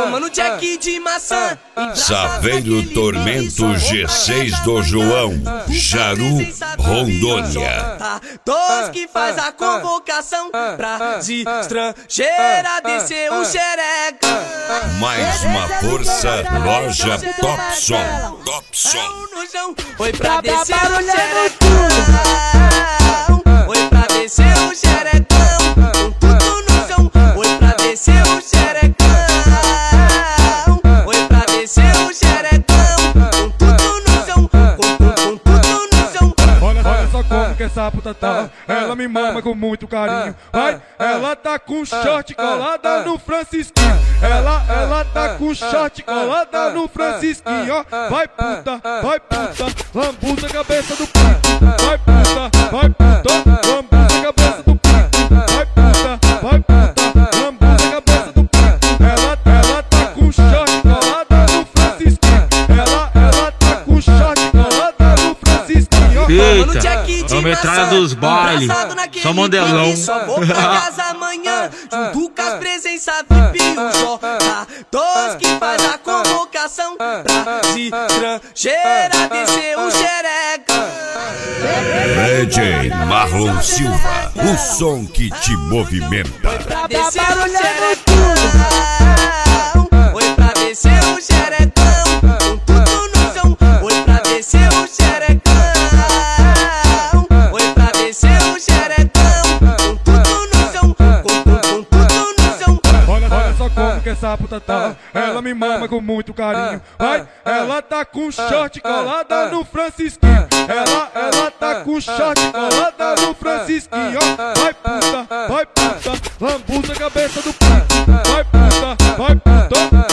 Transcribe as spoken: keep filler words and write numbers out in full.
Toma no Jack de maçã. Saveiro Tormento G seis do João, Jaru, Rondônia. Todos que faz a convocação pra de estrangeira descer o xereca. Mais uma força, loja Top Som. Top Som. Foi pra descer o xerecão. Foi pra descer o xerecão. Com tudo no chão. Foi pra descer o xerecão. Foi pra descer o xerecão. Com tudo no chão. Com, com, com tudo no chão. Olha, olha só como que essa puta tá. Ela me mama com muito carinho. Vai, ela tá com short colada no Francisquinho. Ela, ela tá com short colada no Francisquinho, ó. Vai puta, vai puta, lambuza a cabeça do pinto. Vai puta, vai puta, lambuza a cabeça do pinto. Vai puta, vai puta, lambuza a cabeça do pinto. Ela, ela tá com short colada no Francisquinho. Ela, ela tá com short colada no Francisquinho, ó. Eita, a metralha dos bailes, só modelão. Só vou pra casa amanhã, junto com as presenças V I P, o J. Todos que faz a convocação pra de estrangeira descer o xereca. D J Marlon Silva, o som que te movimenta. Pra descer o xerecão. Foi pra descer o xerecão. Com tudo no chão. Foi pra descer o xerecão. Foi pra descer o xerecão. Com tudo no chão. Com, com, com tudo no chão. Olha, olha só como que essa puta tá. Ela me mama com muito carinho. Vai, ela tá com short colada no Francisquinho. Ela, ela tá com short colada no Francisquinho, ó. Vai puta, vai puta, lambuza a cabeça do pinto. Vai puta, vai puta,